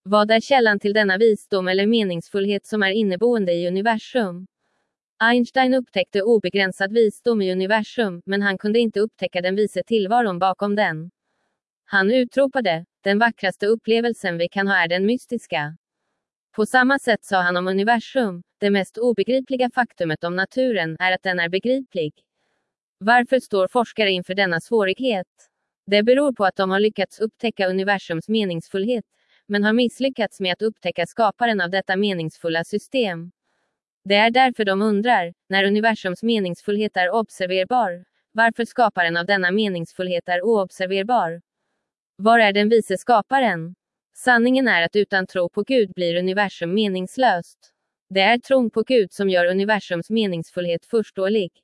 Vad är källan till denna visdom eller meningsfullhet som är inneboende i universum? Einstein upptäckte obegränsad visdom i universum, men han kunde inte upptäcka den vise tillvaron bakom den. Han utropade, den vackraste upplevelsen vi kan ha är den mystiska. På samma sätt sa han om universum, det mest obegripliga faktumet om naturen är att den är begriplig. Varför står forskare inför denna svårighet? Det beror på att de har lyckats upptäcka universums meningsfullhet, men har misslyckats med att upptäcka skaparen av detta meningsfulla system. Det är därför de undrar, när universums meningsfullhet är observerbar, varför skaparen av denna meningsfullhet är oobserverbar. Var är den vise skaparen? Sanningen är att utan tro på Gud blir universum meningslöst. Det är tron på Gud som gör universums meningsfullhet förståelig.